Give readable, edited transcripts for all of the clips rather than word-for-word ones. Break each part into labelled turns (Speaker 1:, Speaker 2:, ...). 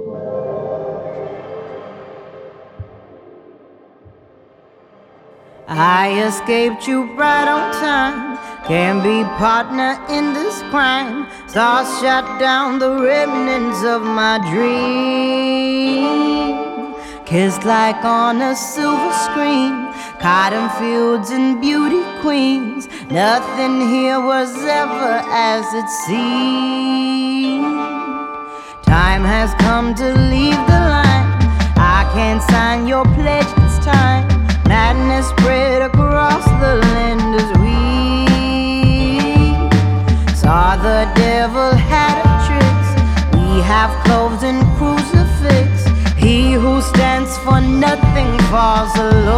Speaker 1: I escaped you right on time. Can't be partner in this crime. Stars shut down the remnants of my dream. Kissed like on a silver screen. Cotton fields and beauty queens. Nothing here was ever as it seemed. Time has come to leave the line. I can't sign your pledge this time. Madness spread across the land as we saw the devil had a tricks. We have cloves and crucifix. He who stands for nothing falls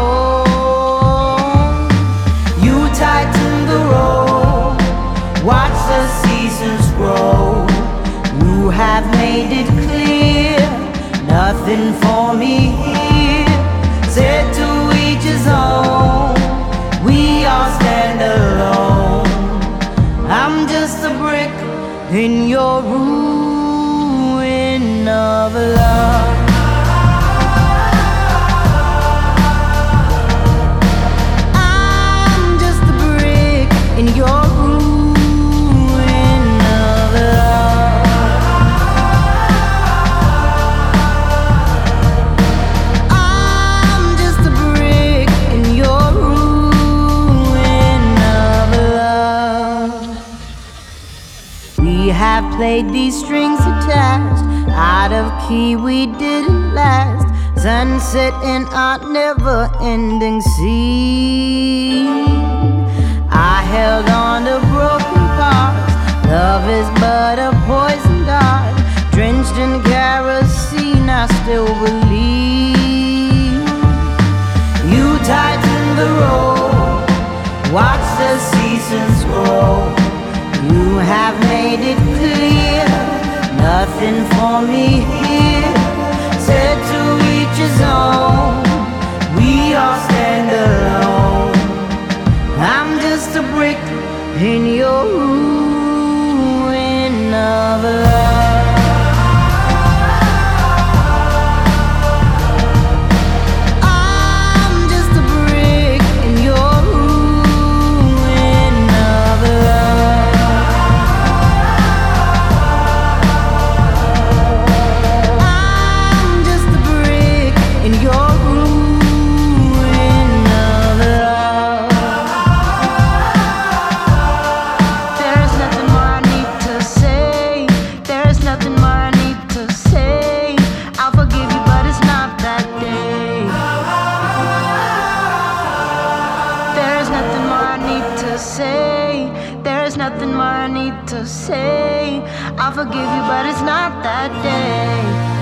Speaker 1: alone. You tighten the rope, watch the seasons grow. You have made it clear, nothing for me here. Said to each his own, we all stand alone. I'm just a brick in your ruin of love. I'm just a brick in your ruin of love. I'm just a brick in your ruin of love. We have played these strings attached. Out of key we didn't last. Sunset in our never-ending sea. I held on to broken parts. Love is but a poison dart. Drenched in kerosene, I still believe. You tighten the rope, watch the seasons grow. You have made it clear, nothing for me here. Said to each his own, we all stand alone. I'm just a brick in your ruin of love. I'm just a brick in your ruin of love. I'm just a brick in your ruin of love. There's nothing more I need to say. There's nothing more I need to say. I'll forgive you, but it's not that day. There's nothing more I need to say. There's nothing more I need to say. I'll forgive you, but it's not that day.